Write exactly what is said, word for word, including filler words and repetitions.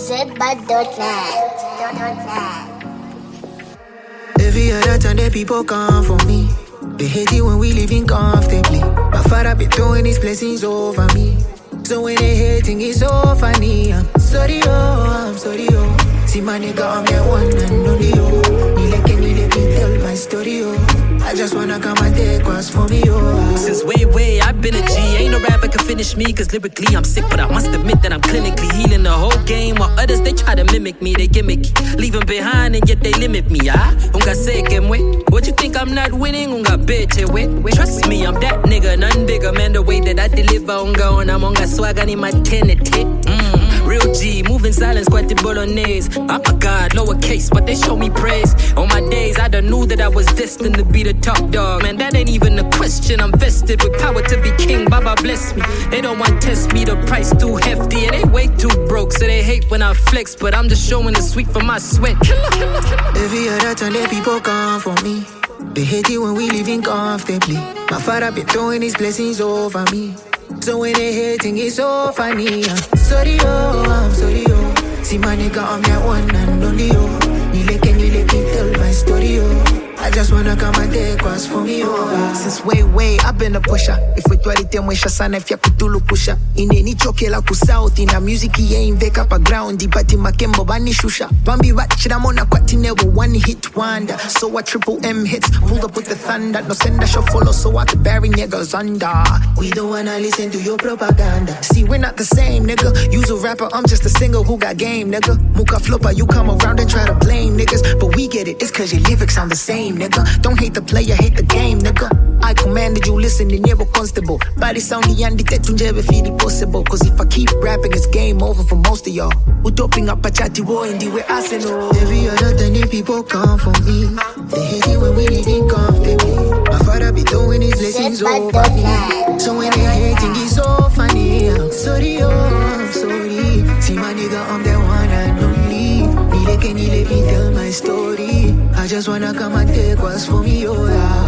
zbad dot net. Every other time that people come for me, they hate it when we living comfortably. My father been throwing his blessings over me, so when they hating it's so funny. I'm sorry, oh, I'm sorry, oh. See my nigga, I'm that one and only, oh. Ni like any let me tell my story, oh. I just wanna come and take what's for me, oh. Since way, way, I've been a G. Ain't no rapper can finish me, cause lyrically I'm sick. But I must admit that I'm clinically healing the whole game. While others, they try to mimic me, they gimmicky. Leave them behind and yet they limit me, ah. Unga second way. What you think I'm not winning? Unga bitch, way. Trust me, I'm that nigga, none bigger. Man, the way that I deliver, unga on, I'm unga swag, I need my tenant hit. Mmm. Real G, moving silence, quite the bolognese. I'm a god, lowercase, but they show me praise. On my days, I done knew that I was destined to be the top dog. Man, that ain't even a question. I'm vested with power to be king. Baba bless me. They don't want to test me, the price too hefty. And they way too broke, so they hate when I flex. But I'm just showing the sweet for my sweat. Every other time that people come for me, they hate it when we living comfortably. My father been throwing his blessings over me, so when they hating it's so funny. I'm sorry, oh, I'm sorry, oh. See my nigga, I'm that one and only, oh. Ni like any let me tell my story, oh. I just wanna come and take what's for me, oh. Since way, way, I've been a pusher. Effettualite mwesha sana if ya kutulu pusha. Ineni choke la kusauti na music ye inveka pa ground. Ibati makembo bani shusha. Bambi ratchida mona kwati never one hit wonder. So I triple M hits, pulled up with the thunder. No send a show follow so I could bury niggas under. We don't wanna listen to your propaganda. See, we're not the same, nigga. You's a rapper, I'm just a singer who got game, nigga. Muka flopper, you come around and try to blame niggas. But we get it, it's cause your lyrics sound the same, nigga. Don't hate the player, hate the game, nigga. I commanded you, listen, you never constable. Body sound the yandi tetunjebe feel possible. Cause if I keep rapping, it's game over for most of y'all. Who doping up a chatty boy in the way I say no. Every other time the people come for me, they hate it when we living comfortably. My father be throwing his blessings over me, so when they hating it's so funny. I'm sorry, oh, I'm sorry. See my nigga, I'm the one and only. Ni like any let me tell my story. I just wanna come and take what's for me, oh yeah.